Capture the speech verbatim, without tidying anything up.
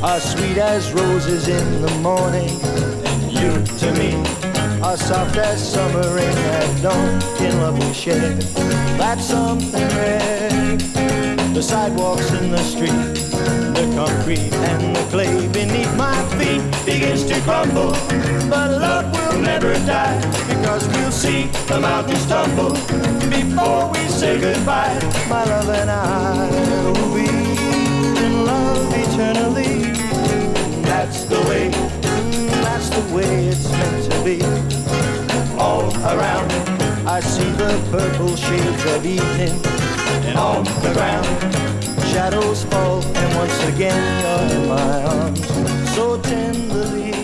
are sweet as roses in the morning. And you to me are soft as summer rain at dawn. In love we share, that's something rare. The sidewalks in the street, the concrete and the clay beneath my feet begins to crumble, but love will never die, because we'll see the mountains tumble before we say goodbye. My love and I will be in love eternally. That's the way, that's the way it's meant to be. All around I see the purple shades of evening, and on the ground shadows fall, and once again you're in my arms so tenderly.